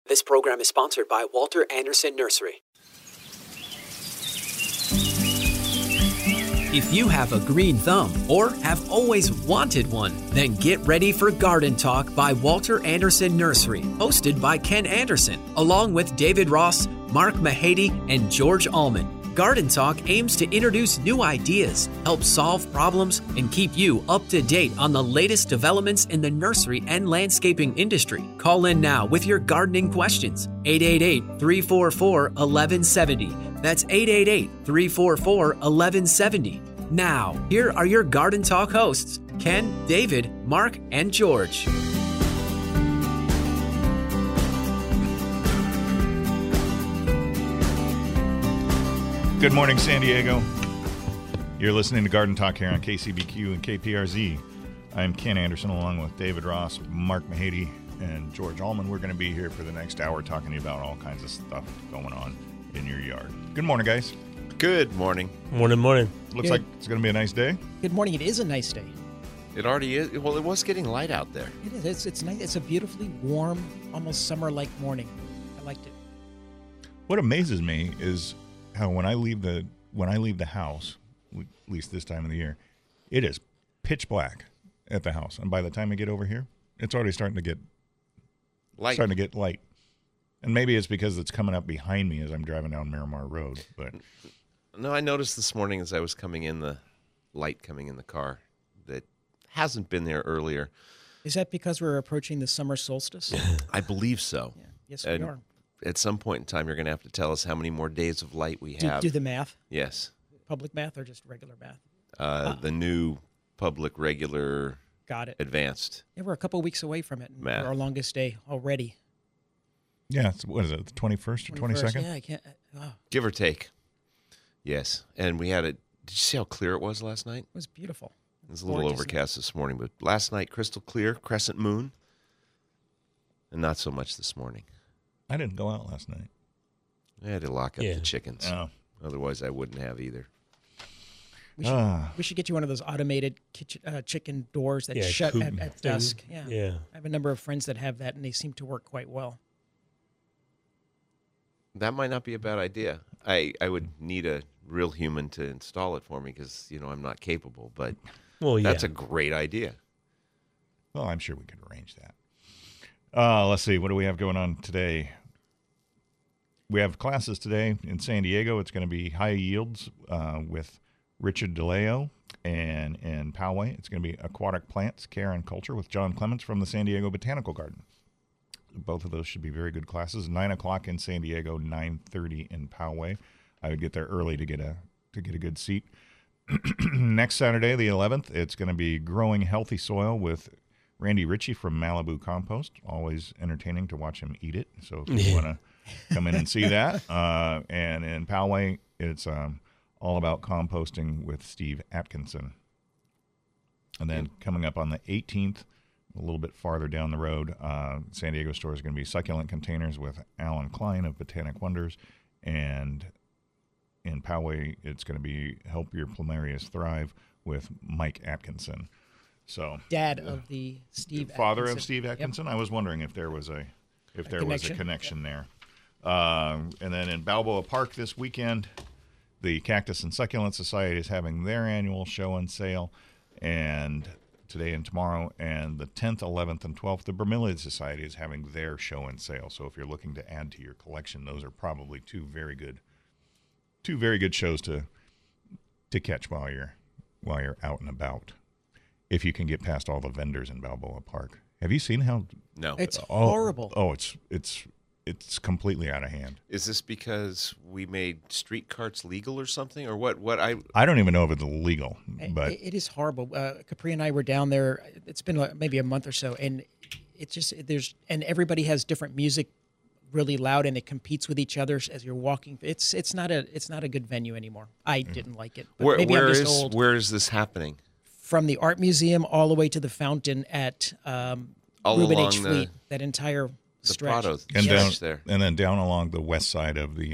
This program is sponsored by Walter Anderson Nursery. If you have a green thumb or have always wanted one, then get ready for Garden Talk by Walter Anderson Nursery, hosted by Ken Anderson, along with David Ross, Mark Mahady, and George Allman. Garden Talk aims to introduce new ideas, help solve problems, and keep you up to date on the latest developments in the nursery and landscaping industry. Call in now with your gardening questions. 888-344-1170. That's 888-344-1170. Now, here are your Garden Talk hosts, Ken, David, Mark, and George. Good morning, San Diego. You're listening to Garden Talk here on KCBQ and KPRZ. I'm Ken Anderson along with David Ross, Mark Mahady, and George Allman. We're going to be here for the next hour talking to you about all kinds of stuff going on in your yard. Good morning, guys. Good morning. Morning. Looks like it's going to be a nice day. Good morning. It is a nice day. It already is. Well, it was getting light out there. It is. It's nice. It's a beautifully warm, almost summer-like morning. I liked it. What amazes me is how when I leave the house, at least this time of the year, it is pitch black at the house, and by the time I get over here, it's already starting to get light. And maybe it's because it's coming up behind me as I'm driving down Miramar Road. But no, I noticed this morning as I was coming in, the light coming in the car that hasn't been there earlier. Is that because we're approaching the summer solstice? I believe so. Yeah. Yes, we are. At some point in time, you're going to have to tell us how many more days of light we have. Do the math. Yes. Public math or just regular math? The new public, regular, got it. Advanced. Yeah, we're a couple weeks away from it. Math. Our longest day already. yeah, what is it, the 21st or 22nd? Yeah, I can't. Oh, Give or take. Yes. And we had did you see how clear it was last night? it was beautiful. It was a little Gorgeous. overcast this morning, but last night, crystal clear, crescent moon, and not so much this morning. I didn't go out last night. I had to lock up the chickens. Oh. Otherwise, I wouldn't have either. We should get you one of those automated chicken doors that shut at dusk. Yeah. I have a number of friends that have that, and they seem to work quite well. That might not be a bad idea. I would need a real human to install it for me because, I'm not capable. But that's a great idea. Well, I'm sure we could arrange that. Let's see. What do we have going on today? We have classes today in San Diego. It's going to be high yields with Richard DeLeo, and in Poway, it's going to be aquatic plants, care, and culture with John Clements from the San Diego Botanical Garden. Both of those should be very good classes. 9 o'clock in San Diego, 9:30 in Poway. I would get there early to get a good seat. Next Saturday, the 11th, it's going to be growing healthy soil with Randy Ritchie from Malibu Compost. Always entertaining to watch him eat it. So if you want to come in and see that. And in Poway, it's all about composting with Steve Atkinson. And then coming up on the 18th, a little bit farther down the road, San Diego store is going to be succulent containers with Alan Klein of Botanic Wonders. And in Poway, it's going to be Help Your Plumerias Thrive with Mike Atkinson. So Dad of the Steve father Atkinson. of Steve Atkinson. Yep. I was wondering if there was a connection there. And then in Balboa Park this weekend, the Cactus and Succulent Society is having their annual show and sale, and today and tomorrow. And the 10th, 11th, and 12th, the Bromeliad Society is having their show and sale. So if you're looking to add to your collection, those are probably two very good shows to catch while you're out and about. If you can get past all the vendors in Balboa Park. Have you seen how? No. It's horrible. Oh, it's completely out of hand. Is this because we made street carts legal or something, or what? I don't even know if it's legal, but it is horrible. Capri and I were down there. It's been maybe a month or so, and it's just and everybody has different music, really loud, and it competes with each other as you're walking. It's not a good venue anymore. I didn't like it. But where is this happening? From the art museum all the way to the fountain at Reuben H. Fleet, that entire stretch. Prado and there. And then down along the west side of the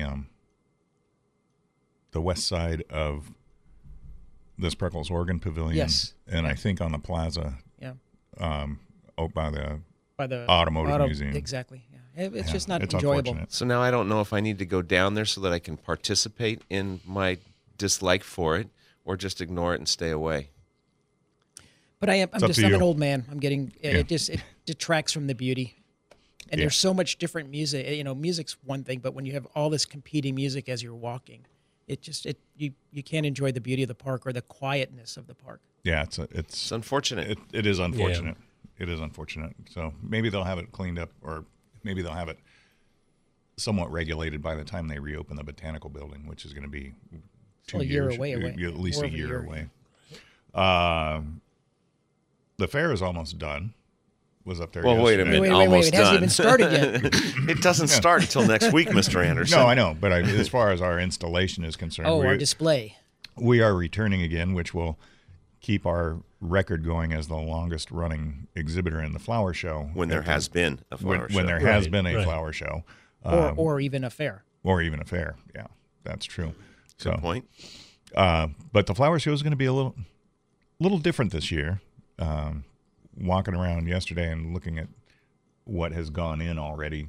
Spreckles Organ Pavilion. Yes. And I think on the plaza. Yeah. By the By the Automotive Museum. Exactly. Yeah. It's just not enjoyable. So now I don't know if I need to go down there so that I can participate in my dislike for it, or just ignore it and stay away. But I'm an old man. I'm getting it detracts from the beauty. And there's so much different music. Music's one thing, but when you have all this competing music as you're walking, you can't enjoy the beauty of the park or the quietness of the park. Yeah, it's unfortunate. It is unfortunate. Yeah. It is unfortunate. So maybe they'll have it cleaned up, or maybe they'll have it somewhat regulated by the time they reopen the botanical building, which is going to be 2 years, year away. At least a year away. The fair is almost done. Was up there. Well, yesterday. wait a minute. Wait, almost it done. hasn't even started yet. It doesn't start until next week, Mr. Anderson. No, I know, but as far as our installation is concerned, our display. We are returning again, which will keep our record going as the longest running exhibitor in the flower show. When there has been a flower show. When there has been a flower show. Or even a fair. Or even a fair. Yeah, that's true. Good point. But the flower show is going to be a little different this year. Walking around yesterday and looking at what has gone in already,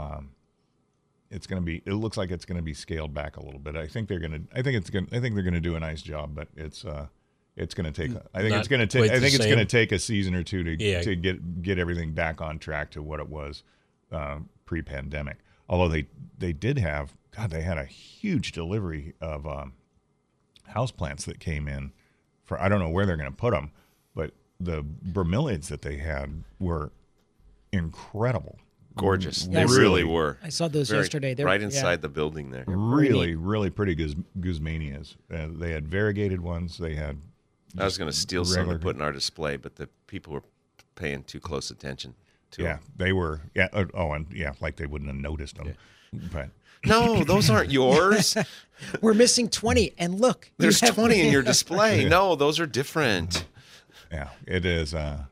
it looks like it's going to be scaled back a little bit. I think they're going to do a nice job, but it's going to take. I think it's going to take a season or two to get everything back on track to what it was pre-pandemic. Although they did have, they had a huge delivery of houseplants that came in. I don't know where they're going to put them, but the bromeliads that they had were incredible. Gorgeous. They really were. I saw those yesterday. They're right inside the building there. Really, really pretty Guzmanias. They had variegated ones. They had. I was going to steal some to put in our display, but the people were paying too close attention to them. They were. Yeah. Like they wouldn't have noticed them. Yeah. But no, those aren't yours. We're missing 20, and look, there's 20 in your display. Yeah. No, those are different. Yeah, it is.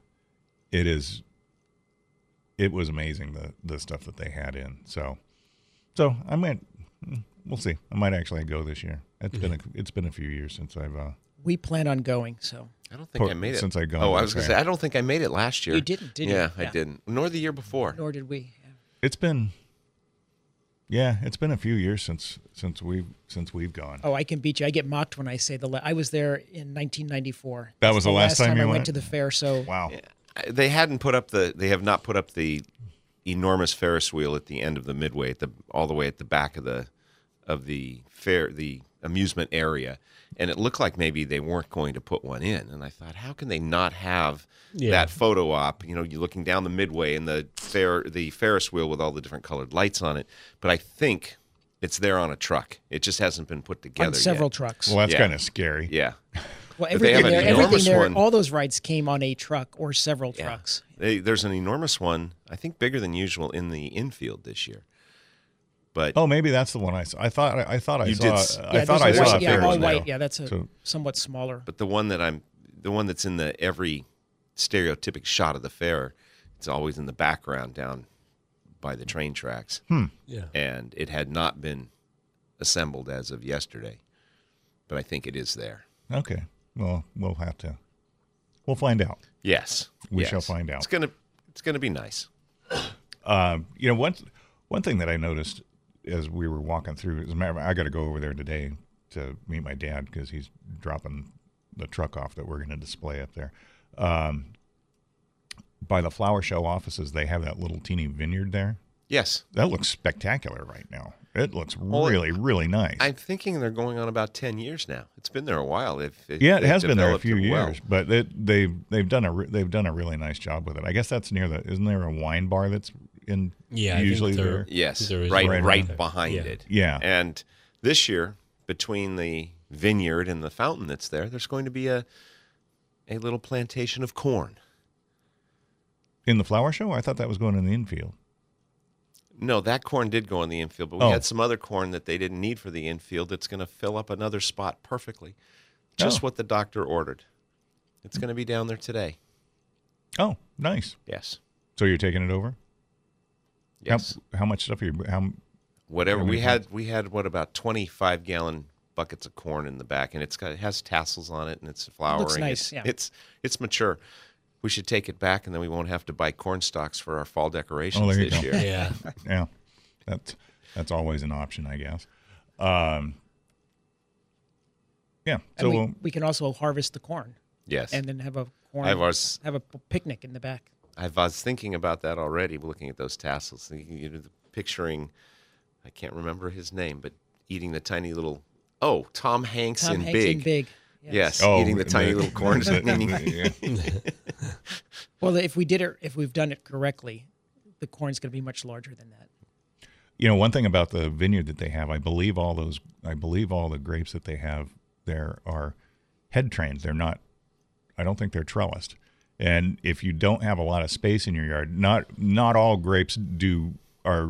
It was amazing the stuff that they had in. So I might. We'll see. I might actually go this year. It's been a few years since I've. We plan on going. So I don't think I made it since I've gone. Oh, I was going to say I don't think I made it last year. You didn't, did you? Yeah, I didn't. Nor the year before. Nor did we. Yeah. It's been. Yeah, it's been a few years since we've gone. Oh, I can beat you. I get mocked when I say I was there in 1994. That was the last time I went to the fair. So wow. Yeah. They have not put up the enormous Ferris wheel at the end of the midway, all the way at the back of the fair, the amusement area, and it looked like maybe they weren't going to put one in. And I thought, how can they not have that photo op? You're looking down the midway and the Ferris wheel with all the different colored lights on it. But I think it's there on a truck. It just hasn't been put together on several yet. trucks. Well, that's kind of scary. Yeah. Well, everything there, all those rides came on a truck or several trucks. There's an enormous one, I think bigger than usual, in the infield this year. But maybe that's the one I saw. I thought I saw. I thought I saw. All white. Yeah, that's somewhat smaller. But the one that's in every stereotypic shot of the fair, it's always in the background down by the train tracks. Yeah, and it had not been assembled as of yesterday, but I think it is there. Okay. Well, we'll find out. Yes. We shall find out. It's gonna be nice. One thing that I noticed as we were walking through, as a matter of fact, I got to go over there today to meet my dad because he's dropping the truck off that we're going to display up there. By the flower show offices, they have that little teeny vineyard there. Yes. That looks spectacular right now. It looks really, really nice. I'm thinking they're going on about 10 years now. It's been there a while. It has been there a few years, but they've done a really nice job with it. I guess that's isn't there a wine bar that's in usually there? Yes, right behind it. Yeah. And this year, between the vineyard and the fountain that's there's going to be a little plantation of corn. In the flower show? I thought that was going in the infield. No, that corn did go in the infield, but we had some other corn that they didn't need for the infield that's going to fill up another spot perfectly. Just what the doctor ordered. It's going to be down there today. Oh, nice. Yes. So you're taking it over? Yes. How much stuff are you? Whatever we had about 25-gallon buckets of corn in the back, and it has tassels on it, and it's flowering. Looks nice. Yeah. It's mature. We should take it back, and then we won't have to buy corn stalks for our fall decorations Oh, there you this go. year. Yeah. Yeah, that's always an option, I guess. Yeah. So And we can also harvest the corn Yes. and then have a have a picnic in the back. I was thinking about that already, looking at those tassels, picturing, I can't remember his name, but eating the tiny little, Tom Hanks Tom in Hanks Big. in Big. Yes, eating the tiny little corns. yeah. Well, if we've done it correctly, the corn's going to be much larger than that. You know, one thing about the vineyard that they have, I believe all the grapes that they have there are head trained. They're not. I don't think they're trellised. And if you don't have a lot of space in your yard, not all grapes are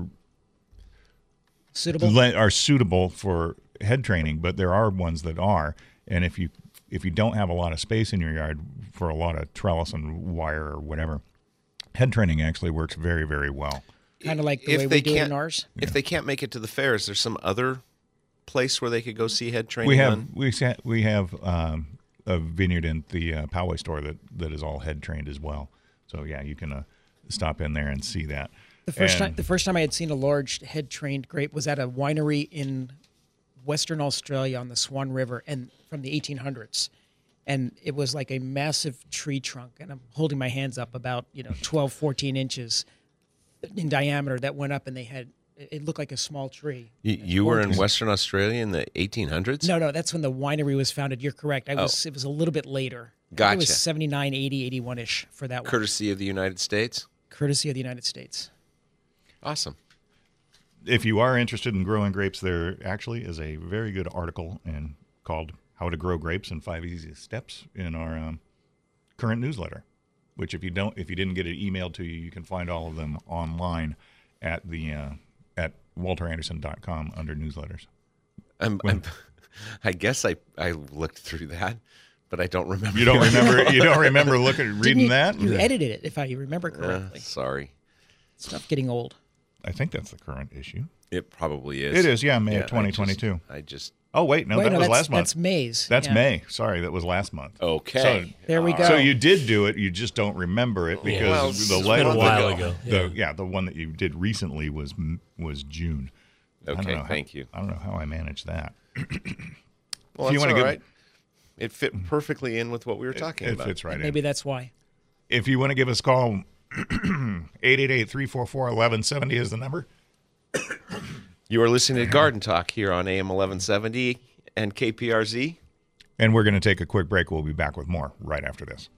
suitable for head training, but there are ones that are. And if you don't have a lot of space in your yard for a lot of trellis and wire or whatever, head training actually works very, very well. Kind of like the way we do it in ours. If they can't make it to the fair, is there some other place where they could go see head training? We have a vineyard in the Poway store that is all head trained as well. So yeah, you can stop in there and see that. The first time I had seen a large head trained grape was at a winery in Western Australia on the Swan River, and from the 1800s. And it was like a massive tree trunk, and I'm holding my hands up about 12, 14 inches in diameter that went up, and it looked like a small tree. You were in Western Australia in the 1800s? No, that's when the winery was founded. You're correct. It was a little bit later. Gotcha. It was 79, 80, 81-ish for that one. Courtesy of the United States? Courtesy of the United States. Awesome. If you are interested in growing grapes, there actually is a very good article called How to Grow Grapes in 5 Easy Steps in our current newsletter, which if you didn't get it emailed to you, you can find all of them online at walteranderson.com under newsletters. I guess I looked through that, but I don't remember. You don't remember reading that? You edited it, if I remember correctly. Sorry. Stuff getting old. I think that's the current issue. It probably is. It is, yeah, May of 2022. Oh, wait, no, that was last month. That's May's. That's yeah. May. Sorry, that was last month. Okay. So, there we go. So you did do it, you just don't remember it because Well, the letter, a while ago. the one that you did recently was June. Okay, thank you. I don't know how I managed that. Well, that's all right. It fit perfectly in with what we were talking about. It fits right in. Maybe that's why. If you want to give us a call, 888-344-1170 is the number. You are listening to Garden Talk here on AM 1170 and KPRZ. And we're going to take a quick break. We'll be back with more right after this.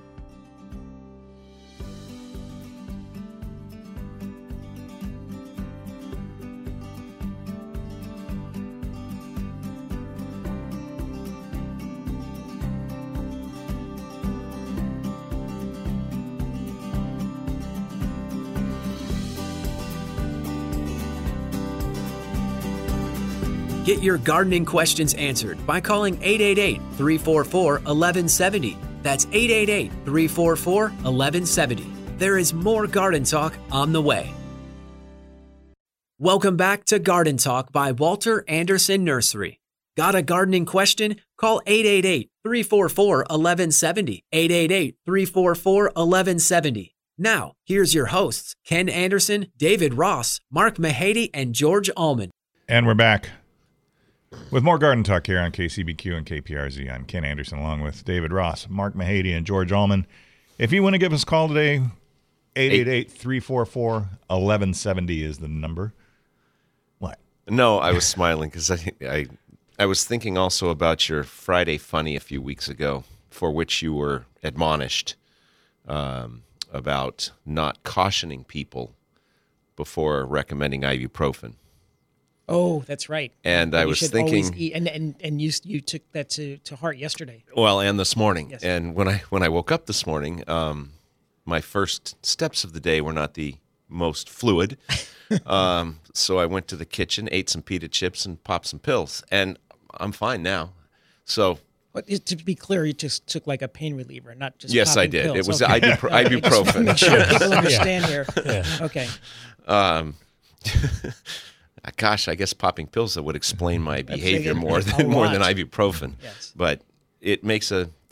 Get your gardening questions answered by calling 888-344-1170. That's 888-344-1170. There is more Garden Talk on the way. Welcome back to Garden Talk by Walter Anderson Nursery. Got a gardening question? Call 888-344-1170. 888-344-1170. Now, here's your hosts, Ken Anderson, David Ross, Mark Mahady, and George Allman. And we're back with more Garden Talk here on KCBQ and KPRZ. I'm Ken Anderson along with David Ross, Mark Mahady, and George Allman. If you want to give us a call today, 888-344-1170 is the number. What? No, I was smiling because I was thinking also about your Friday Funny a few weeks ago, for which you were admonished about not cautioning people before recommending ibuprofen. Oh, that's right. And I was thinking, and you took that to heart yesterday. Well, and this morning, Yes. and when I woke up this morning, my first steps of the day were not the most fluid. So I went to the kitchen, ate some pita chips, and popped some pills, and I'm fine now. So. But to be clear, you just took like a pain reliever, not just Yes, I popping did. pills. It was Okay. ibuprofen. Make sure people understand here. Yeah. Okay. Gosh, I guess popping pills that would explain my behavior a more lot. than ibuprofen. Yes. But it makes a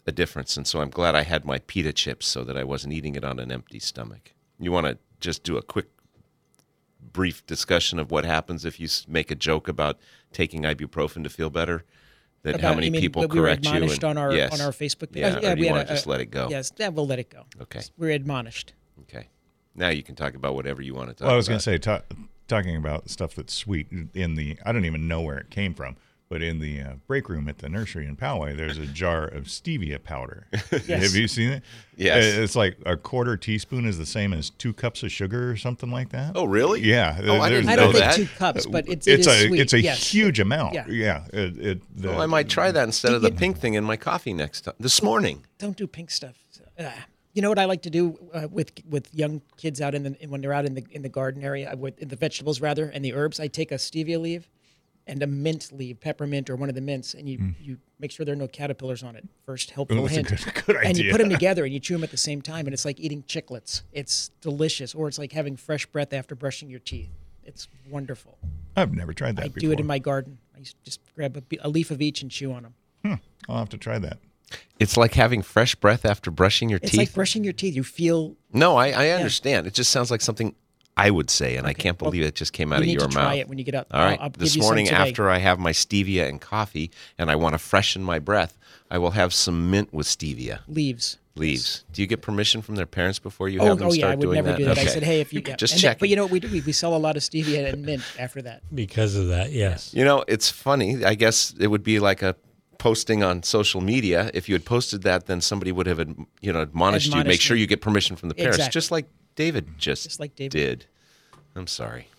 a difference. And so I'm glad I had my pita chips so that I wasn't eating it on an empty stomach. You want to just do a quick, brief discussion of what happens if you make a joke about taking ibuprofen to feel better? That how many people correct you? We were admonished on our Facebook page. Yeah, or do you want to just let it go? Yes, we'll let it go. Okay. We're admonished. Okay. Now you can talk about whatever you want to talk about. Well, I was going to say, talking about stuff that's sweet, I don't even know where it came from, but in the break room at the nursery in Poway, there's a jar of stevia powder. Yes. Have you seen it? Yes. It's like a quarter teaspoon is the same as 2 cups of sugar or something like that. Oh, really? Yeah. Oh, I didn't I know don't think that. 2 cups, but it is sweet. It's a Yes. huge amount. Yeah. I might try that instead of the pink thing in my coffee next time. This morning. Don't do pink stuff. You know what I like to do with young kids out when they're out in the garden area, in the vegetables rather, and the herbs. I take a stevia leaf and a mint leaf, peppermint or one of the mints, and you make sure there are no caterpillars on it. First helpful That's hint. a good And you idea. put them together and you chew them at the same time, and it's like eating chiclets. It's delicious, or it's like having fresh breath after brushing your teeth. It's wonderful. I've never tried that I before. do it in my garden. I just grab a leaf of each and chew on them. I'll have to try that. It's like having fresh breath after brushing your It's teeth. like brushing your teeth. You feel No, I understand. It just sounds like something I would say, and I can't believe it just came out you of need your to mouth. try it when you get up. All right. I'll give This you some morning, today. after I have my stevia and coffee, and I want to freshen my breath, I will have some mint with stevia leaves. Do you get permission from their parents before you have them start I would doing never that? do that. I Okay. said, hey, if you Just and check. but you know what we do? We sell a lot of stevia and mint after that. Because of that, yes. You know, it's funny. I guess it would be like a posting on social media. If you had posted that, then somebody would have admonished you. Make sure me. you get permission from the parents, Exactly. just like David just like David. did. I'm sorry.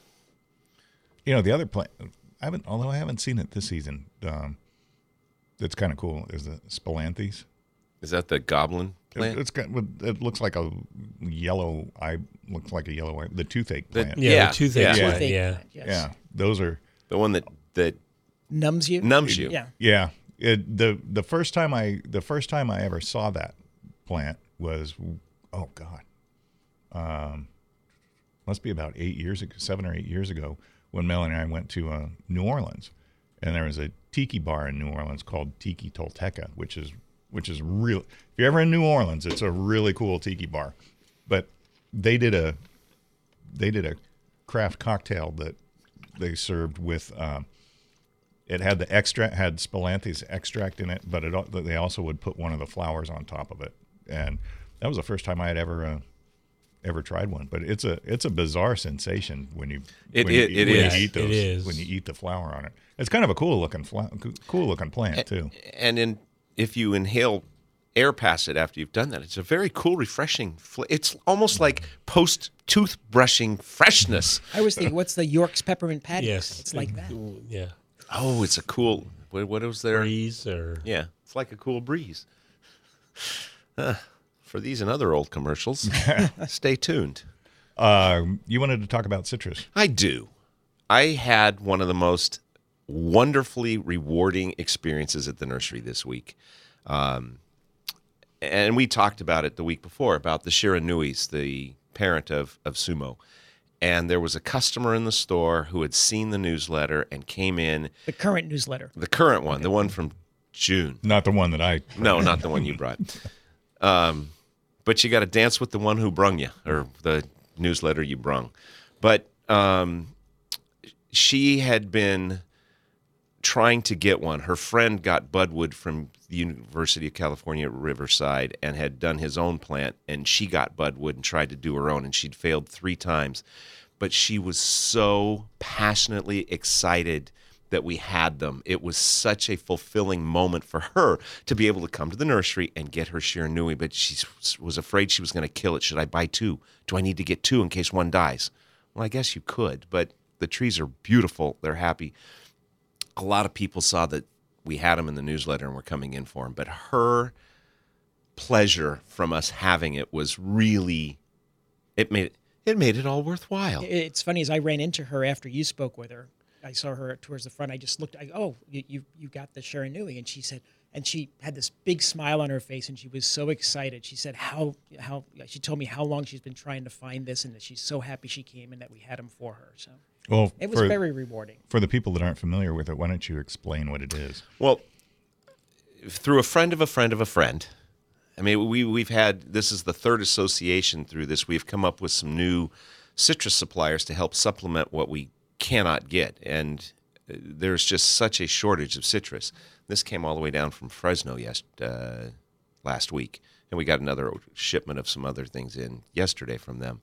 The other plant, although I haven't seen it this season, that's kind of cool, is the Spilanthes. Is that the goblin plant? It looks like a yellow eye. Looks like a yellow eye. The toothache plant. Yeah, Yeah, the toothache yeah. plant, Toothache yeah. plant, yes. Yeah, those are. The one that Numbs you. numbs you. Yeah. Yeah, the first time I ever saw that plant was, oh God, must be about 7 or 8 years ago, when Melanie and I went to New Orleans, and there was a tiki bar in New Orleans called Tiki Tolteca, which is real. If you're ever in New Orleans, it's a really cool tiki bar. But they did a craft cocktail that they served with. It had the extract, had Spilanthes extract in it, but they also would put one of the flowers on top of it, and that was the first time I had ever tried one. But it's a bizarre sensation when you It eat those, It is. when you eat the flower on it. It's kind of a cool looking plant too. And if you inhale air past it after you've done that, it's a very cool, refreshing. It's almost like post-tooth brushing freshness. I was thinking, what's the York's peppermint patty? Yes. It's like that. Yeah. Oh, it's a cool. What was there? Breeze or Yeah, it's like a cool breeze. For these and other old commercials, stay tuned. You wanted to talk about citrus. I do. I had one of the most wonderfully rewarding experiences at the nursery this week. And we talked about it the week before, about the Shiranuis, the parent of Sumo. And there was a customer in the store who had seen the newsletter and came in. The current newsletter. The current one, the one from June. Not the one that I. No, not the one you brought. But you got to dance with the one who brung you, or the newsletter you brung. But she had been trying to get one. Her friend got budwood from the University of California at Riverside and had done his own plant, and she got budwood and tried to do her own, and she'd failed 3 times. But she was so passionately excited that we had them. It was such a fulfilling moment for her to be able to come to the nursery and get her Shiranui, but she was afraid she was going to kill it. Should I buy 2? Do I need to get 2 in case one dies? Well, I guess you could, but the trees are beautiful. They're happy. A lot of people saw that we had them in the newsletter and were coming in for them, but her pleasure from us having it was really, it made it all worthwhile. It's funny, as I ran into her after you spoke with her, I saw her towards the front. I just looked. You got the Shiranui, and she said, and she had this big smile on her face, and she was so excited. She said how she told me how long she's been trying to find this, and that she's so happy she came and that we had them for her. So Well, it was very rewarding. For the people that aren't familiar with it, why don't you explain what it is? Well, through a friend of a friend of a friend, I mean, we've had, this is the third association through this. We've come up with some new citrus suppliers to help supplement what we cannot get. And there's just such a shortage of citrus. This came all the way down from Fresno last week. And we got another shipment of some other things in yesterday from them.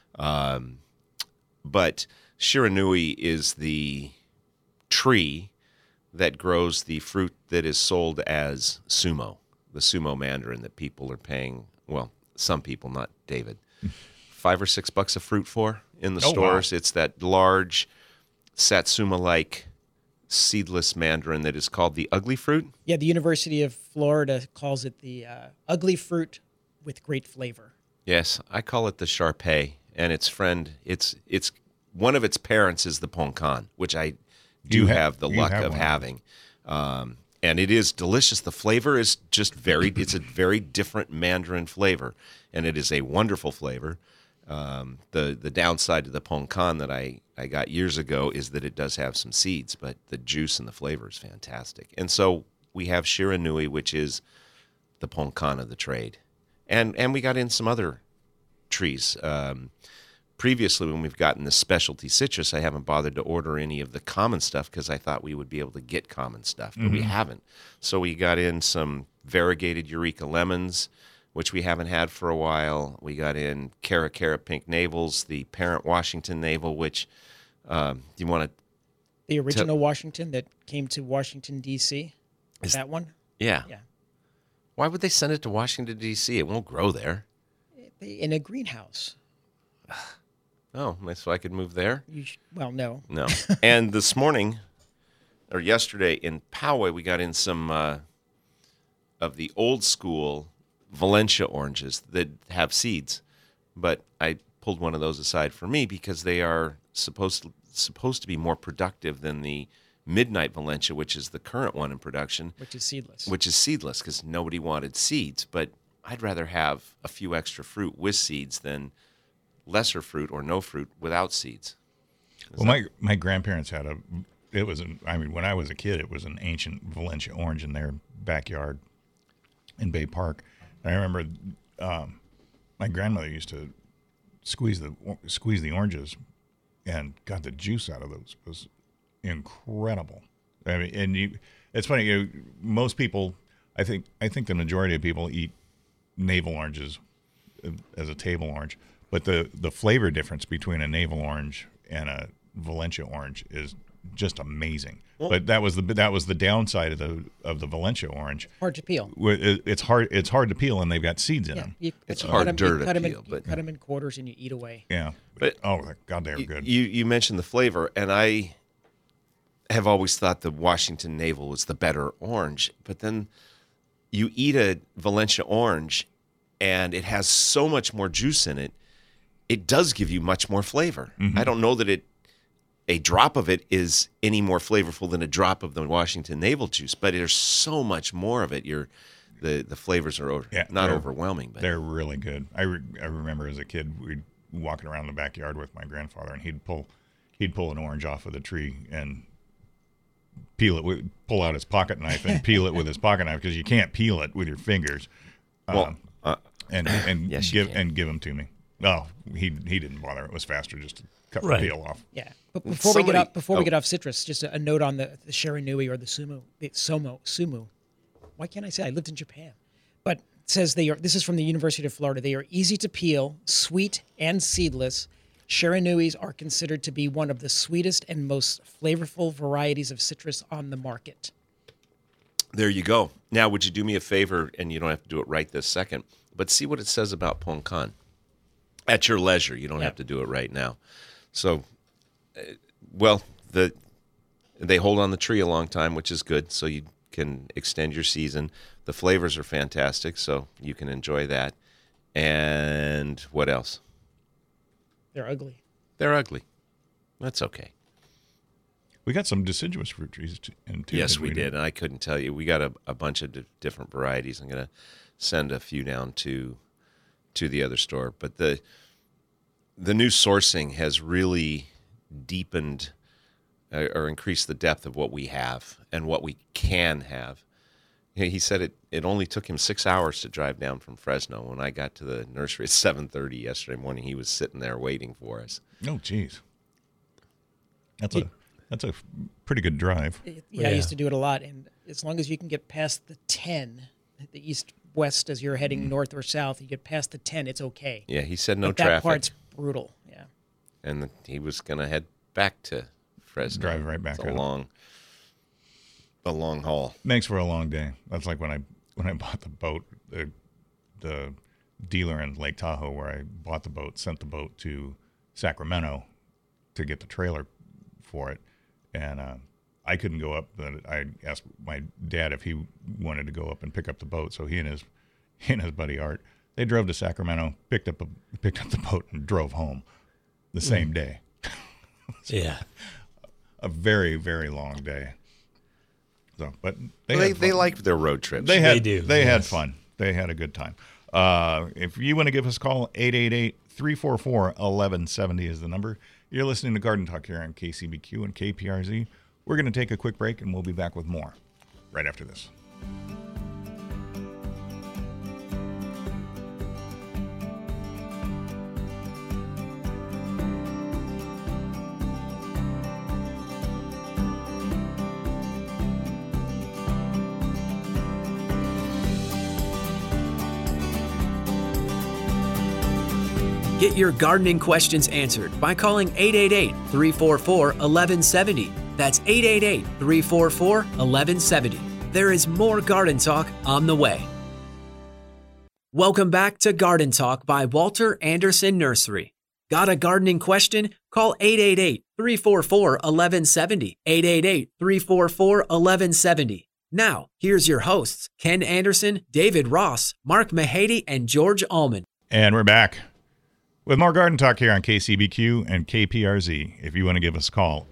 But Shiranui is the tree that grows the fruit that is sold as sumo, the sumo mandarin that people are paying, well, some people, not David, $5 or $6 a fruit for in the stores. Wow. It's that large satsuma-like seedless mandarin that is called the ugly fruit. Yeah, the University of Florida calls it the ugly fruit with great flavor. Yes, I call it the Shar-pei, and its friend, it's one of its parents is the ponkan, which I do have the luck of having. And it is delicious. The flavor is just it's a very different mandarin flavor, and it is a wonderful flavor. The downside to the ponkan that I got years ago is that it does have some seeds, but the juice and the flavor is fantastic. And so we have Shiranui, which is the ponkan of the trade. And we got in some other trees. Previously, when we've gotten the specialty citrus, I haven't bothered to order any of the common stuff because I thought we would be able to get common stuff, but we haven't. So we got in some variegated Eureka lemons, which we haven't had for a while. We got in Cara Cara pink navels, the parent Washington navel, which you want to... The original Washington that came to Washington, D.C.? Is that one? Yeah. Yeah. Why would they send it to Washington, D.C.? It won't grow there. In a greenhouse. Oh, so I could move there? Well, no. No. And this morning, or yesterday, in Poway, we got in some of the old school Valencia oranges that have seeds. But I pulled one of those aside for me because they are supposed to be more productive than the Midnight Valencia, which is the current one in production. Which is seedless. Which is seedless because nobody wanted seeds. But I'd rather have a few extra fruit with seeds than lesser fruit or no fruit without seeds. My grandparents had when I was a kid, it was an ancient Valencia orange in their backyard in Bay Park. And I remember my grandmother used to squeeze the oranges, and got the juice out of those. It was incredible. I mean, it's funny. Most people, I think the majority of people eat navel oranges as a table orange. But the flavor difference between a navel orange and a Valencia orange is just amazing. Well, but that was the downside of the Valencia orange. Hard to peel. It's hard to peel, and they've got seeds in them. It's hard to peel. But cut them in quarters and you eat away. Yeah. But God, they were good. You mentioned the flavor, and I have always thought the Washington navel was the better orange. But then you eat a Valencia orange, and it has so much more juice in it. It does give you much more flavor. Mm-hmm. I don't know that a drop of it is any more flavorful than a drop of the Washington navel juice, but there's so much more of it. The flavors are not overwhelming, but they're really good. I remember as a kid, we'd walking around the backyard with my grandfather, and he'd pull an orange off of the tree and pull out his pocket knife and peel it with his pocket knife because you can't peel it with your fingers. And give them to me. No, he didn't bother. It was faster just to cut the peel off. Yeah, but before we get off citrus, just a note on the Shiranui or the sumu. Why can't I say I lived in Japan? But it says this is from the University of Florida. They are easy to peel, sweet and seedless. Shiranuis are considered to be one of the sweetest and most flavorful varieties of citrus on the market. There you go. Now, would you do me a favor, and you don't have to do it right this second, but see what it says about ponkan. At your leisure. You don't have to do it right now. So, they hold on the tree a long time, which is good, so you can extend your season. The flavors are fantastic, so you can enjoy that. And what else? They're ugly. They're ugly. That's okay. We got some deciduous fruit trees too. Yes, we did, and I couldn't tell you. We got a bunch of different varieties. I'm going to send a few down to the other store, but the new sourcing has really deepened or increased the depth of what we have and what we can have. He said it only took him 6 hours to drive down from Fresno. When I got to the nursery at 7:30 yesterday morning, he was sitting there waiting for us. Oh, geez. That's a pretty good drive. Yeah, I used to do it a lot, and as long as you can get past the 10, the east-west as you're heading north or south, you get past the 10, it's okay. Yeah, he said no But traffic. that part's brutal, yeah. And he was going to head back to Fresno. Drive right back It's a out. long haul. Makes for a long day. That's like when I bought the boat, the dealer in Lake Tahoe where I bought the boat, sent the boat to Sacramento to get the trailer for it. And I couldn't go up, but I asked my dad if he wanted to go up and pick up the boat. So he and his buddy Art, they drove to Sacramento, picked up the boat, and drove home the same day. Yeah. A very, very long day. So, but They like their road trips. They do, They had yes. fun. They had a good time. If you want to give us a call, 888-344-1170 is the number. You're listening to Garden Talk here on KCBQ and KPRZ. We're going to take a quick break, and we'll be back with more right after this. Get your gardening questions answered by calling 888-344-1170. That's 888-344-1170. There is more Garden Talk on the way. Welcome back to Garden Talk by Walter Anderson Nursery. Got a gardening question? Call 888-344-1170. 888-344-1170. Now, here's your hosts, Ken Anderson, David Ross, Mark Mahady, and George Allman. And we're back with more Garden Talk here on KCBQ and KPRZ. If you want to give us a call,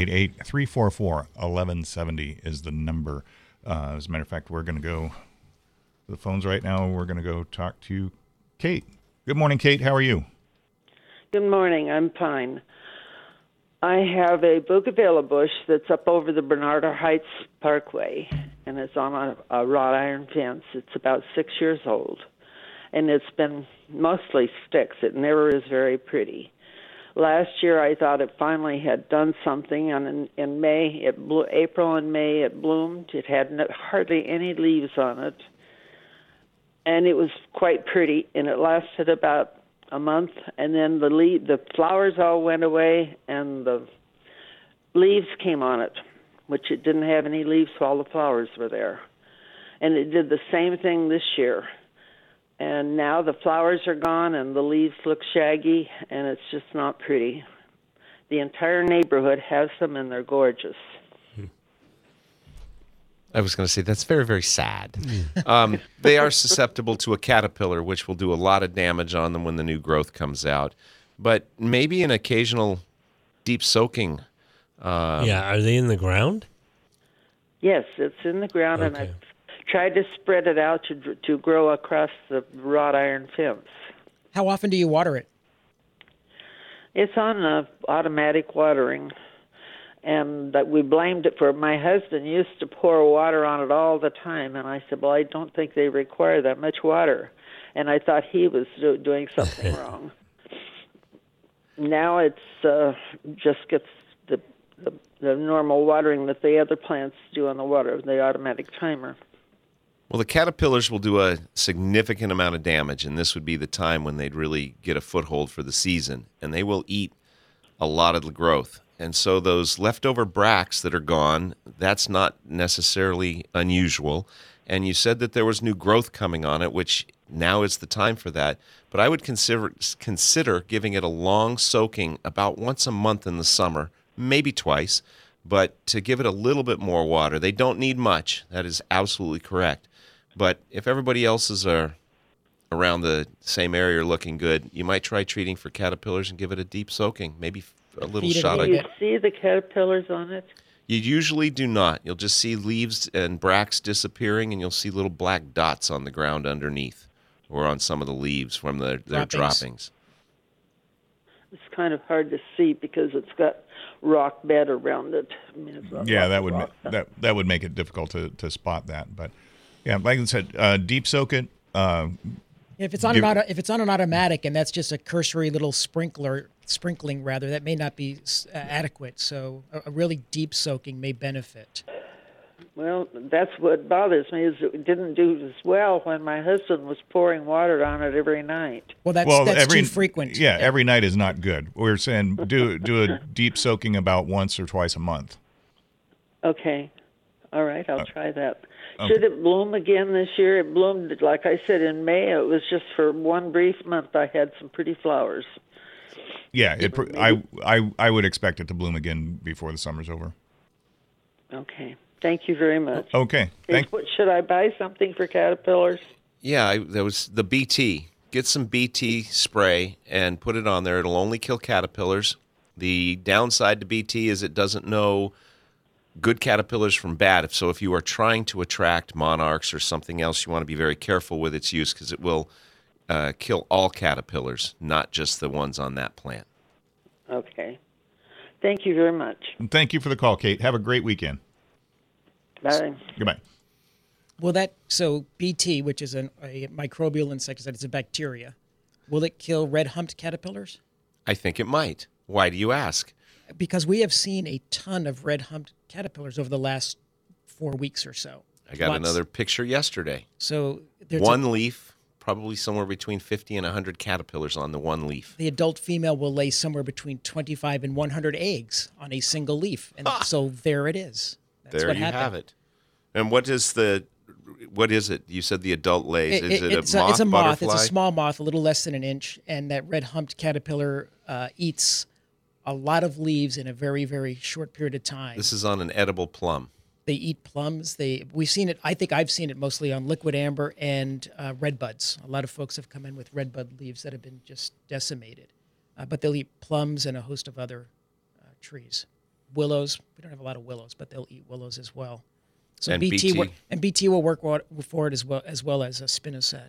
888-344-1170 is the number. As a matter of fact, we're going to go to the phones right now. We're going to go talk to Kate. Good morning, Kate. How are you? Good morning. I'm fine. I have a bougainvillea bush that's up over the Bernardo Heights Parkway, and it's on a wrought iron fence. It's about 6 years old, and it's been mostly sticks. It never is very pretty. Last year, I thought it finally had done something, and in May, April and May, it bloomed. It had hardly any leaves on it, and it was quite pretty, and it lasted about a month, and then the flowers all went away, and the leaves came on it, which it didn't have any leaves while the flowers were there. And it did the same thing this year. And now the flowers are gone, and the leaves look shaggy, and it's just not pretty. The entire neighborhood has them, and they're gorgeous. I was going to say, that's very, very sad. They are susceptible to a caterpillar, which will do a lot of damage on them when the new growth comes out. But maybe an occasional deep soaking. Yeah, are they in the ground? Yes, it's in the ground, and Okay. I've tried to spread it out to grow across the wrought iron fence. How often do you water it? It's on automatic watering. And that we blamed it for, my husband used to pour water on it all the time, and I said, well, I don't think they require that much water. And I thought he was doing something wrong. Now it's just gets the normal watering that the other plants do on the automatic timer. Well, the caterpillars will do a significant amount of damage, and this would be the time when they'd really get a foothold for the season, and they will eat a lot of the growth. And so those leftover bracts that are gone, that's not necessarily unusual. And you said that there was new growth coming on it, which now is the time for that. But I would consider giving it a long soaking about once a month in the summer, maybe twice, but to give it a little bit more water. They don't need much. That is absolutely correct. But if everybody else's are around the same area are looking good, you might try treating for caterpillars and give it a deep soaking, maybe a little Feed it shot a of. Do you see the caterpillars on it? You usually do not. You'll just see leaves and bracts disappearing, and you'll see little black dots on the ground underneath or on some of the leaves from their droppings. It's kind of hard to see because it's got rock bed around it. I mean, it's got Yeah, lots that of would rock. that would make it difficult to spot that. But Yeah, like I said, deep soak it. If it's on if it's on an automatic and that's just a cursory little sprinkling rather, that may not be adequate. So a really deep soaking may benefit. Well, that's what bothers me is it didn't do as well when my husband was pouring water on it every night. Well, that's too frequent. Yeah, every night is not good. We're saying do a deep soaking about once or twice a month. Okay. All right, I'll try that. Okay. Should it bloom again this year? It bloomed, like I said, in May. It was just for one brief month I had some pretty flowers. Yeah, I would expect it to bloom again before the summer's over. Okay. Thank you very much. Okay. Should I buy something for caterpillars? Yeah, there was the BT. Get some BT spray and put it on there. It'll only kill caterpillars. The downside to BT is it doesn't know good caterpillars from bad. So if you are trying to attract monarchs or something else, you want to be very careful with its use because it will kill all caterpillars, not just the ones on that plant. Okay. Thank you very much. Thank you for the call, Kate. Have a great weekend. Bye. Goodbye. Well, so BT, which is a microbial insecticide, it's a bacteria. Will it kill red-humped caterpillars? I think it might. Why do you ask? Because we have seen a ton of red-humped caterpillars over the last 4 weeks or so. I got another picture yesterday. So there's one leaf, probably somewhere between 50 and 100 caterpillars on the one leaf. The adult female will lay somewhere between 25 and 100 eggs on a single leaf. And so there it is. That's there you have it. And what is it? You said the adult lays. Is it it's a moth? It's a moth. Butterfly? It's a small moth, a little less than an inch. And that red-humped caterpillar eats a lot of leaves in a very, very short period of time. This is on an edible plum. They eat plums. We've seen it. I think I've seen it mostly on liquid amber and red buds. A lot of folks have come in with red bud leaves that have been just decimated. But they'll eat plums and a host of other trees. Willows. We don't have a lot of willows, but they'll eat willows as well. So and BT will work for it as well as spinosad.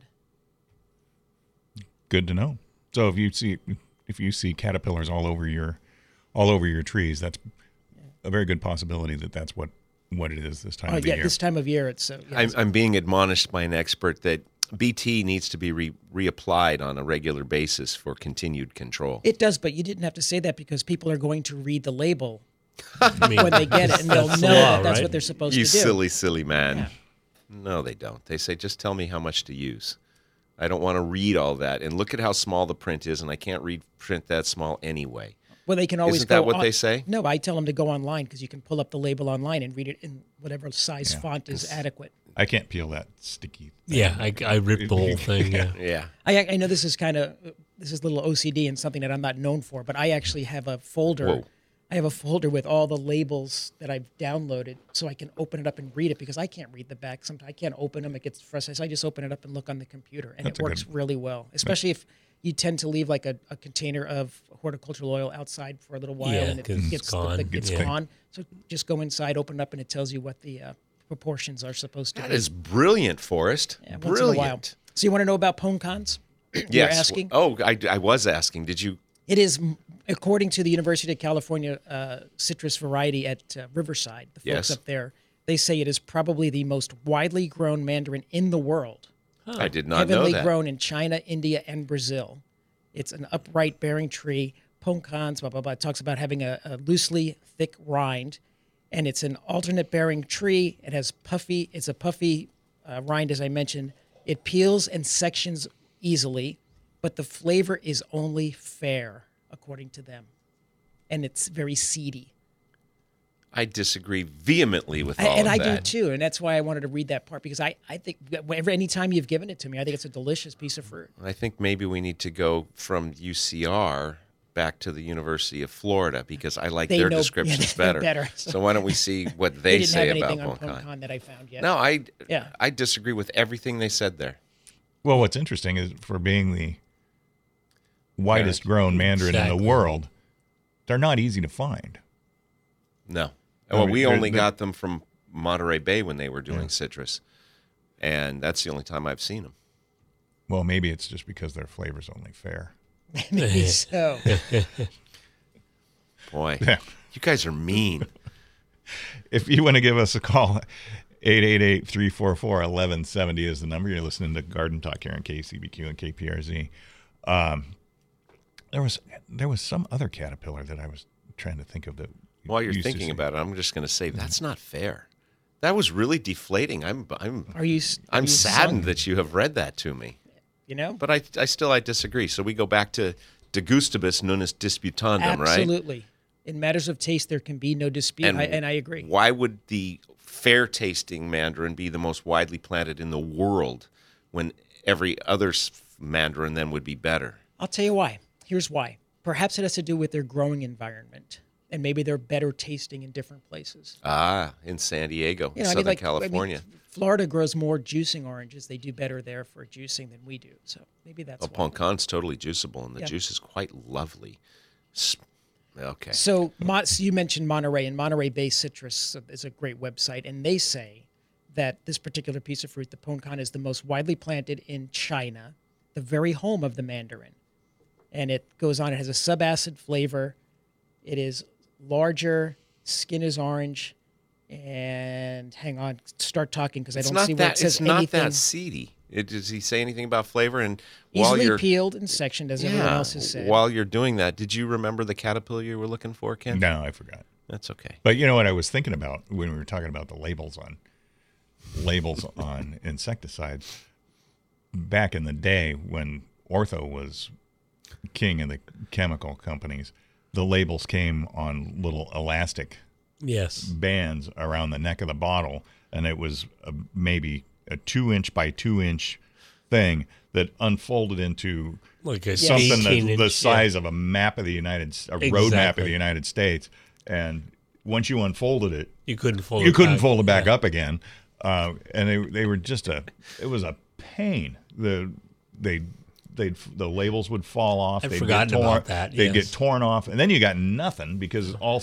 Good to know. So if you see caterpillars all over your trees, that's a very good possibility that's what it is this time of the year. This time of year it's. I'm being admonished by an expert that BT needs to be reapplied on a regular basis for continued control. It does, but you didn't have to say that because people are going to read the label when they get it, and they'll know that's what they're supposed to do. You silly, silly man. Yeah. No, they don't. They say, just tell me how much to use. I don't want to read all that. And look at how small the print is, and I can't read print that small anyway. Well, they can always Isn't that what they say? No, I tell them to go online because you can pull up the label online and read it in whatever size font is adequate. I can't peel that sticky thing. Yeah, I ripped the whole thing. Yeah. I know this is a little OCD and something that I'm not known for, but I actually have a folder. Whoa. I have a folder with all the labels that I've downloaded so I can open it up and read it because I can't read the back. Sometimes I can't open them. It gets frustrating. So I just open it up and look on the computer, and it works really well, especially if you tend to leave like a container of horticultural oil outside for a little while and it gets gone. So just go inside, open it up, and it tells you what the proportions are supposed to be. That is brilliant, Forrest. Yeah, brilliant. Once in a while. So you want to know about pone cons? Yes. You're asking? Oh, I was asking. Did you? It is, according to the University of California citrus variety at Riverside, the folks up there, they say it is probably the most widely grown mandarin in the world. Huh. I did not know Heavily that. grown in China, India, and Brazil. It's an upright bearing tree. Pone cons, blah, blah, blah. It talks about having a loosely thick rind, and it's an alternate bearing tree. It has it's a puffy rind, as I mentioned. It peels and sections easily, but the flavor is only fair, according to them. And it's very seedy. I disagree vehemently with all of that. And I do too, and that's why I wanted to read that part, because I think any time you've given it to me, I think it's a delicious piece of fruit. I think maybe we need to go from UCR back to the University of Florida, because I like their descriptions better. So why don't we see what they say about pone con that I found yet. No, I disagree with everything they said there. Well, what's interesting is for being the widest grown mandarin in the world, they're not easy to find. No. Well, we only got them from Monterey Bay when they were doing citrus, and that's the only time I've seen them. Well, maybe it's just because their flavor's only fair. Maybe so. Boy, you guys are mean. If you want to give us a call, 888-344-1170 is the number. You're listening to Garden Talk here on KCBQ and KPRZ. There was some other caterpillar that I was trying to think of that. While you're thinking about it, I'm just going to say that's not fair. That was really deflating. I'm saddened sunk? that you have read that to me. You know? But I disagree. So we go back to De Gustibus Nunus Disputandum, right? Absolutely. In matters of taste, there can be no dispute, and I agree. Why would the fair-tasting mandarin be the most widely planted in the world when every other mandarin then would be better? I'll tell you why. Here's why. Perhaps it has to do with their growing environment, and maybe they're better tasting in different places. In San Diego, Southern California. Florida grows more juicing oranges. They do better there for juicing than we do. So maybe that's why. Poncan's totally juiceable, and the juice is quite lovely. Okay. So you mentioned Monterey, and Monterey Bay Citrus is a great website, and they say that this particular piece of fruit, the Poncan, is the most widely planted in China, the very home of the mandarin. And it goes on, it has a subacid flavor. It is larger, skin is orange, and hang on, start talking because I don't see where it says anything. It's not that seedy. Does he say anything about flavor? And easily peeled and sectioned, as everyone else has said. While you're doing that, did you remember the caterpillar you were looking for, Ken? No, I forgot. That's okay. But you know what I was thinking about when we were talking about the labels on insecticides? Back in the day when Ortho was king of the chemical companies, the labels came on little elastic bands around the neck of the bottle, and it was maybe a 2-inch by 2-inch thing that unfolded into like a something the size of a map of the road map of the United States. And once you unfolded it, you couldn't fold it back up again. And they were just it was a pain. The labels would fall off. I've forgotten about that. They'd get torn off, and then you got nothing because all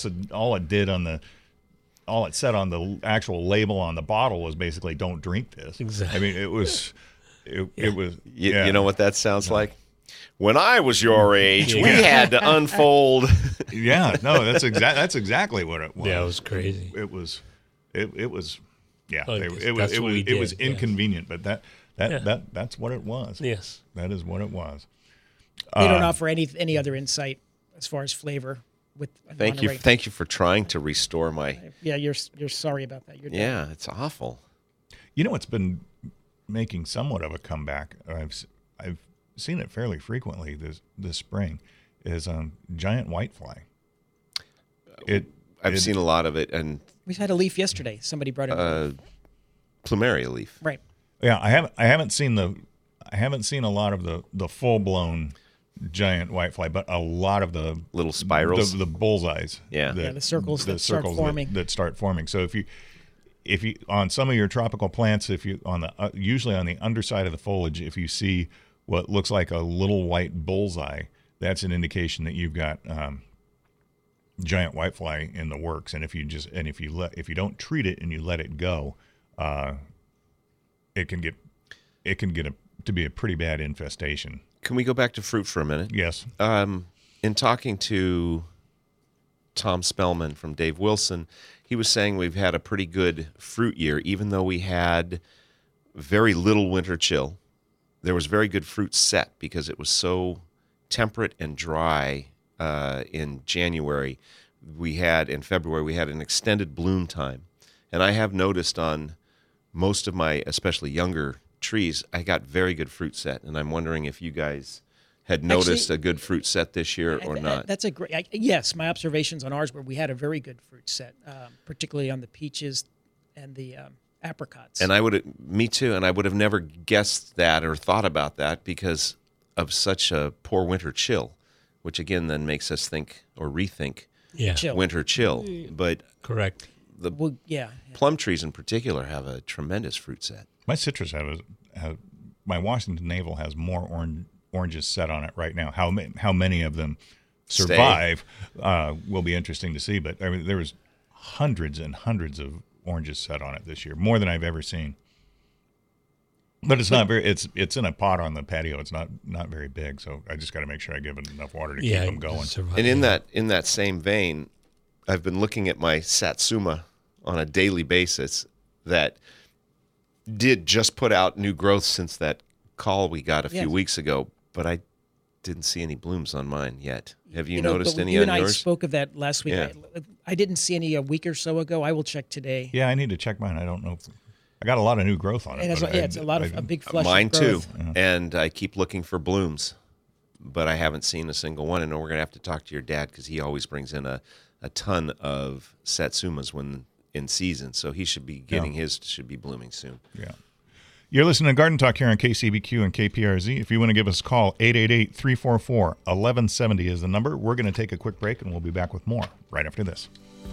it said on the actual label on the bottle was basically "Don't drink this." Exactly. I mean, it was. You know what that sounds like? When I was your age, we had to unfold. That's exactly what it was. Yeah, it was crazy. It was. Yeah, Oh, it was inconvenient, but that's what it was. Yes, that is what it was. They don't offer any other insight as far as flavor. Thank you for trying to restore my. Yeah, you're sorry about that. Yeah, it's awful. You know, it's been making somewhat of a comeback. I've seen it fairly frequently this spring. Is giant whitefly. I've seen a lot of it, and we had a leaf yesterday. Somebody brought it. Plumeria leaf. Right. Yeah, I haven't seen a lot of the full blown giant whitefly, but a lot of the little spirals, the bullseyes. Yeah, the circles that start forming. That start forming. So if you on some of your tropical plants, usually on the underside of the foliage, if you see what looks like a little white bullseye, that's an indication that you've got giant whitefly in the works. And if you don't treat it and you let it go, it can get to be a pretty bad infestation. Can we go back to fruit for a minute? Yes. In talking to Tom Spellman from Dave Wilson, he was saying we've had a pretty good fruit year, even though we had very little winter chill. There was very good fruit set because it was so temperate and dry in January. In February, we had an extended bloom time. And I have noticed on most of my, especially younger trees, I got very good fruit set, and I'm wondering if you guys had noticed a good fruit set this year or not. That's a great. Yes, my observations on ours were we had a very good fruit set, particularly on the peaches and the apricots. And me too, and I would have never guessed that or thought about that because of such a poor winter chill, which again then makes us think or rethink winter chill. But correct. Plum trees in particular have a tremendous fruit set. My citrus my Washington Navel has more oranges set on it right now. How many of them survive will be interesting to see. But I mean, there was hundreds and hundreds of oranges set on it this year, more than I've ever seen. But it's not very. It's in a pot on the patio. It's not very big, so I just got to make sure I give it enough water to keep them going. And in that same vein, I've been looking at my Satsuma on a daily basis, that did just put out new growth since that call we got a few weeks ago, but I didn't see any blooms on mine yet. Have you noticed any you on and yours? I spoke of that last week. Yeah. I didn't see any a week or so ago. I will check today. Yeah, I need to check mine. I don't know. I got a lot of new growth on it. And it's a lot of a big flush. Mine of growth. too. And I keep looking for blooms, but I haven't seen a single one. And we're going to have to talk to your dad because he always brings in a ton of satsumas when in season. So he should be getting his, should be blooming soon. Yeah. You're listening to Garden Talk here on KCBQ and KPRZ. If you want to give us a call, 888-344-1170 is the number. We're going to take a quick break, and we'll be back with more right after this.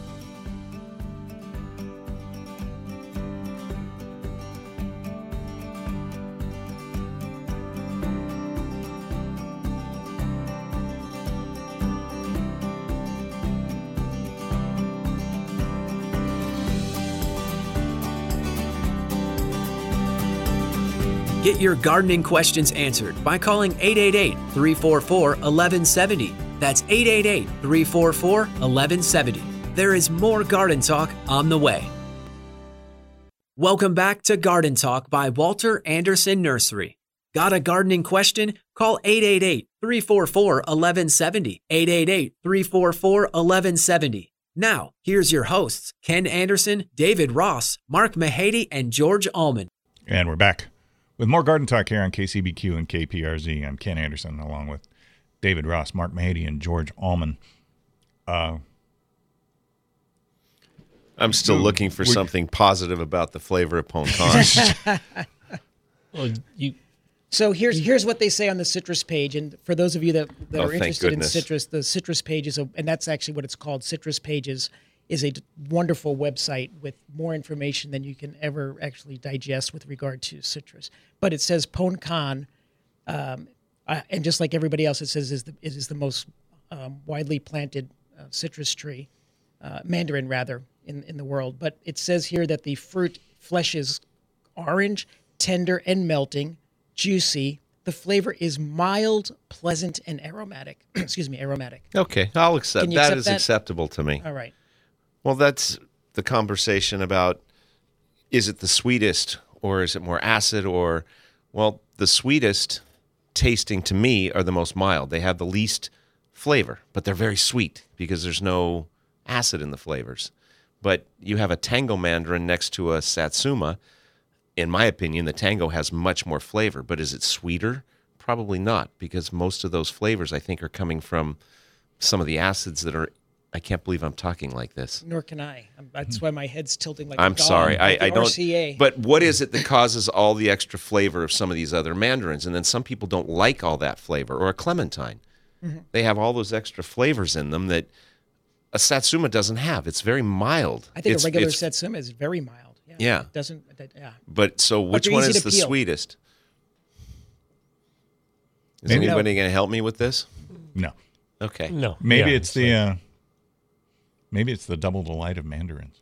Get your gardening questions answered by calling 888-344-1170. That's 888-344-1170. There is more Garden Talk on the way. Welcome back to Garden Talk by Walter Anderson Nursery. Got a gardening question? Call 888-344-1170. 888-344-1170. Now, here's your hosts, Ken Anderson, David Ross, Mark Mahady, and George Allman. And we're back with more Garden Talk here on KCBQ and KPRZ. I'm Ken Anderson, along with David Ross, Mark Mahady, and George Allman. I'm still looking for something positive about the flavor of Pon-Kan. Well, So here's what they say on the citrus page, and for those of you that are thank interested goodness. in citrus, the citrus page is and that's actually what it's called. Citrus Pages is a wonderful website with more information than you can ever actually digest with regard to citrus. But it says Pon-Kan, and just like everybody else, it says it is the most widely planted citrus tree, mandarin rather, in the world. But it says here that the fruit flesh is orange, tender, and melting, juicy. The flavor is mild, pleasant, and aromatic. Excuse me, aromatic. Okay, I'll accept. Can you That accept is that? acceptable to me. All right. Well, that's the conversation about, is it the sweetest or is it more acid or, well, the sweetest tasting to me are the most mild. They have the least flavor, but they're very sweet because there's no acid in the flavors. But you have a tango mandarin next to a satsuma. In my opinion, the tango has much more flavor, but is it sweeter? Probably not, because most of those flavors, I think, are coming from some of the acids that are, I can't believe I'm talking like this. Nor can I. That's why my head's tilting like I'm a dog, sorry. like I the don't. RCA. But what is it that causes all the extra flavor of some of these other mandarins? And then some people don't like all that flavor, or a clementine. Mm-hmm. They have all those extra flavors in them that a satsuma doesn't have. It's very mild. I think It's- a regular it's- satsuma is very mild. Yeah. It doesn't. Yeah. But so which they're one easy is to the peel. sweetest? Is Maybe- anybody going to help me with this? No. Okay. no. Maybe Yeah, it's the maybe it's the double delight of mandarins.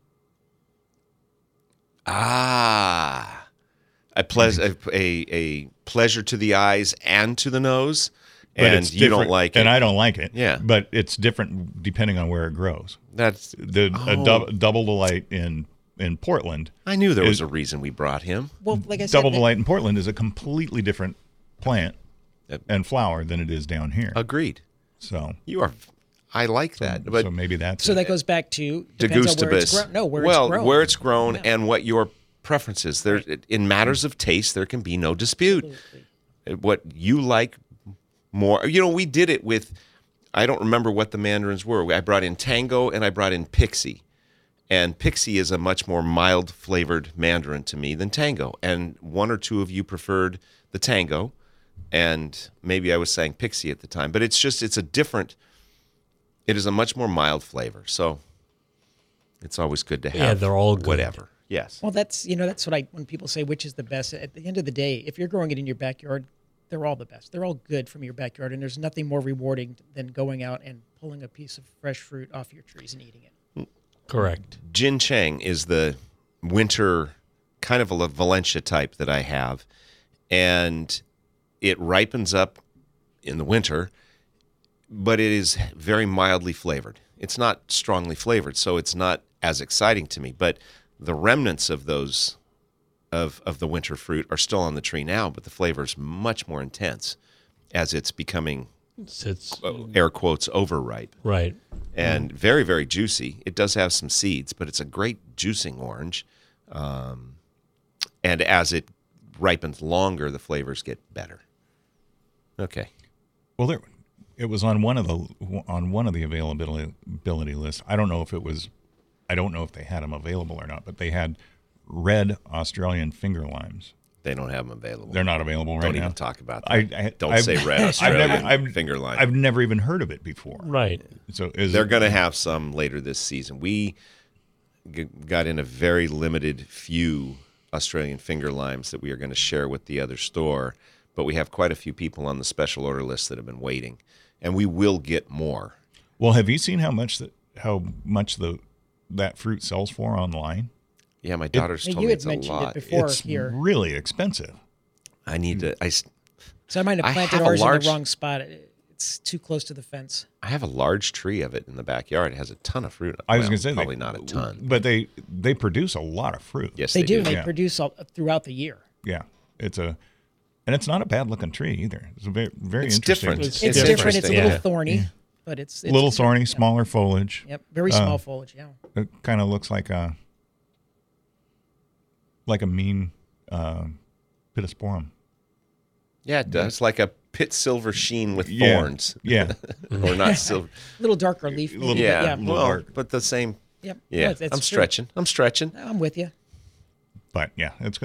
Ah, a pleasure to the eyes and to the nose, But and it's you don't different, like it. and I don't like it. Yeah. But it's different depending on where it grows. That's Double delight in Portland. I knew there was is- a reason we brought him. Well, like I said, Double delight in Portland is a completely different plant Yep. and flower than it is down here. Agreed. So You are. I like that, but so maybe that's So it. that goes back to depends on where it's Degustabus. grown. No, where well, it's grown. where it's grown and what your preference is. There, in matters of taste, there can be no dispute. What you like more, we did it with. I don't remember what the mandarins were. I brought in Tango and I brought in Pixie, and Pixie is a much more mild flavored mandarin to me than Tango. And one or two of you preferred the Tango, and maybe I was saying Pixie at the time, but it's a different. It is a much more mild flavor, so it's always good to have. Yeah, they're all good. Whatever. Yes. Well, that's what when people say which is the best. At the end of the day, if you're growing it in your backyard, they're all the best. They're all good from your backyard, and there's nothing more rewarding than going out and pulling a piece of fresh fruit off your trees and eating it. Correct. Jin Chang is the winter kind of a Valencia type that I have, and it ripens up in the winter, but it is very mildly flavored. It's not strongly flavored, so it's not as exciting to me. But the remnants of those of the winter fruit are still on the tree now, but the flavor is much more intense as it's becoming, It's air quotes, overripe. right. And very, very juicy. It does have some seeds, but it's a great juicing orange. And as it ripens longer, the flavors get better. Okay. Well, it was on one of the availability lists. I don't know if they had them available or not, but they had red Australian finger limes. They don't have them available. They're not available right Don't now. even talk about that. Don't say red I've Australian finger lime. I've never even heard of it before. Right. So They're going to have some later this season. We got in a very limited few Australian finger limes that we are going to share with the other store, but we have quite a few people on the special order list that have been waiting, and we will get more. Well, have you seen how much that fruit sells for online? Yeah, my daughter's told you me had it's a mentioned lot. it before It's here. really expensive. I need to. So I might have I planted have a ours in large- the wrong spot. It's too close to the fence. I have a large tree of it in the backyard. It has a ton of fruit. I was Well, going to say probably not a ton. but they produce a lot of fruit. Yes, They do. do. They Yeah. produce throughout the year. Yeah, and it's not a bad looking tree either. It's a very, very It's interesting. different. It's It's different. It's a interesting. little Yeah. thorny, but it's little thorny, yeah. smaller foliage. Yep, very small foliage. Yeah. It kind of looks like a mean pittosporum. Yeah, it does. Like a pit silver sheen with Yeah. thorns. Yeah, Or not silver. A little darker leaf. Maybe, but Yeah, yeah. little well, dark. but the same. Yep. Yeah, No, it's I'm true. stretching. I'm with you. but yeah, it's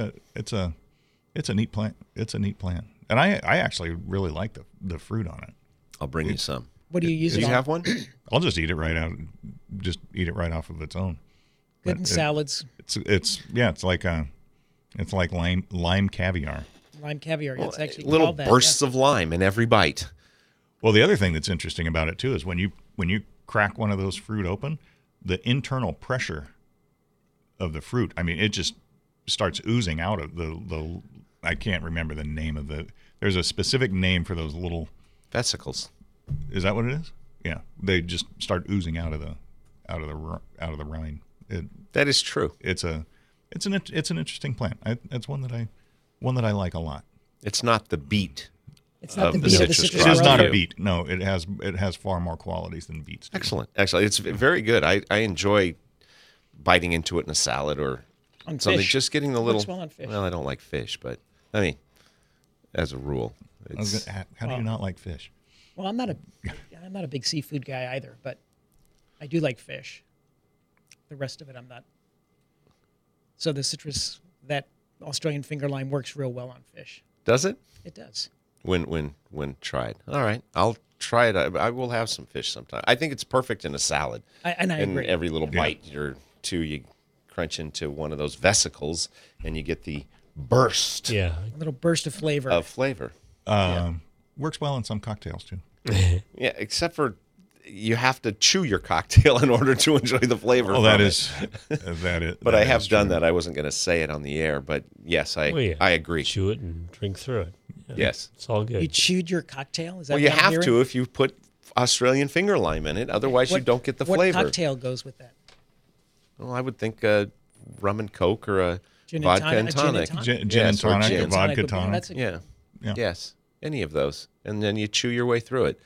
a neat plant. It's a neat plant, and I actually really like the fruit on it. I'll bring you some. What do you use Do it you on? have one? I'll just eat it right out. Just eat it right off of its own. Good in But salads. it's like lime caviar. Lime caviar. It's actually Little called that. bursts of lime in every bite. Well, the other thing that's interesting about it too is when you crack one of those fruit open, the internal pressure of the fruit. I mean, it just starts oozing out of the. I can't remember the name of the. There's a specific name for those little. Vesicles. Is that what it is? Yeah, they just start oozing out of the rind. That is true. It's an interesting plant. It's one that I like a lot. It's not the beet. It's not the the beet of the citrus citrus It is crop. not grove. a beet. No, it has far more qualities than beets do. Excellent. It's very good. I enjoy biting into it in a salad or On something. fish. Just getting the little. Works well on fish. Well, I don't like fish, but I mean, as a rule, it's, How do you not like fish? Well, I'm not a big seafood guy either, but I do like fish. The rest of it, I'm not. So the citrus, that Australian finger lime, works real well on fish. does it It does. when tried. All right, I'll try it. I will have some fish sometime. I think it's perfect in a salad. And I agree. Every little bite or two, you crunch into one of those vesicles, and you get the burst Yeah. A little burst of flavor. of flavor. Works well in some cocktails too. Yeah, except for you have to chew your cocktail in order to enjoy the flavor. Well, from that it. is that is. But that I have is done true. that. I wasn't going to say it on the air, but yes, I Well, yeah. I agree. Chew it and drink through it. Yeah. Yes. It's all good. You chewed your cocktail? Is that Well, you what I'm have hearing? to if you put Australian finger lime in it. Otherwise, you don't get the what flavor. cocktail goes with that? Well, I would think rum and Coke or a Gin and vodka tonic- and a gin and tonic. tonic? Gin and Yes, or tonic, gin. or vodka would be- tonic. That's a, Yeah. Yeah. Yes. Any of those. And then you chew your way through it.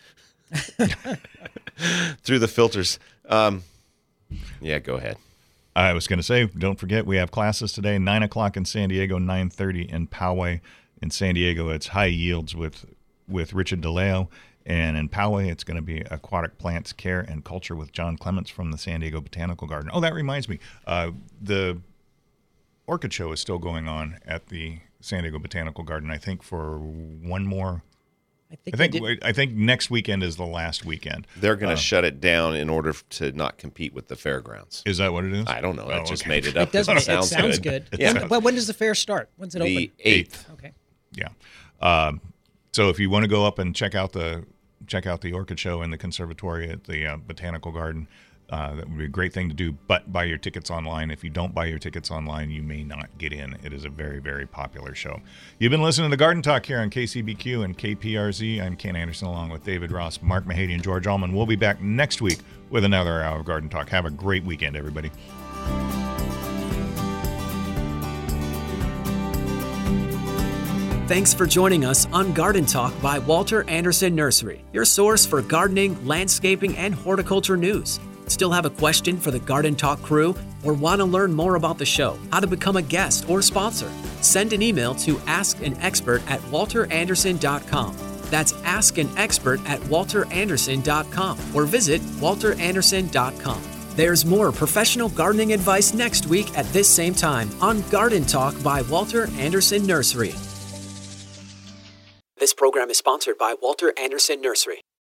Through the filters. Yeah, go ahead. I was going to say, don't forget, we have classes today, 9 o'clock in San Diego, 9:30 in Poway. In San Diego, it's High Yields with Richard DeLeo. And in Poway, it's going to be Aquatic Plants Care and Culture with John Clements from the San Diego Botanical Garden. Oh, that reminds me. The Orchid Show is still going on at the San Diego Botanical Garden, I think, for one more. I think next weekend is the last weekend. They're going to shut it down in order to not compete with the fairgrounds. Is that what it is? I don't know. I Oh, just okay. made it up. It does. 'cause It sounds good. Yeah. But when does the fair start? When's it open? The 8th. Okay. Yeah. So if you want to go up and check out the Orchid Show in the conservatory at the Botanical Garden, that would be a great thing to do. But buy your tickets online. If you don't buy your tickets online, you may not get in. It is a very, very popular show. You've been listening to Garden Talk here on KCBQ and KPRZ. I'm Ken Anderson along with David Ross, Mark Mahady, and George Allman. We'll be back next week with another hour of Garden Talk. Have a great weekend, everybody. Thanks for joining us on Garden Talk by Walter Anderson Nursery, your source for gardening, landscaping, and horticulture news. Still have a question for the Garden Talk crew or want to learn more about the show, how to become a guest or sponsor? Send an email to askanexpert@walteranderson.com. That's askanexpert@walteranderson.com or visit walteranderson.com. There's more professional gardening advice next week at this same time on Garden Talk by Walter Anderson Nursery. This program is sponsored by Walter Anderson Nursery.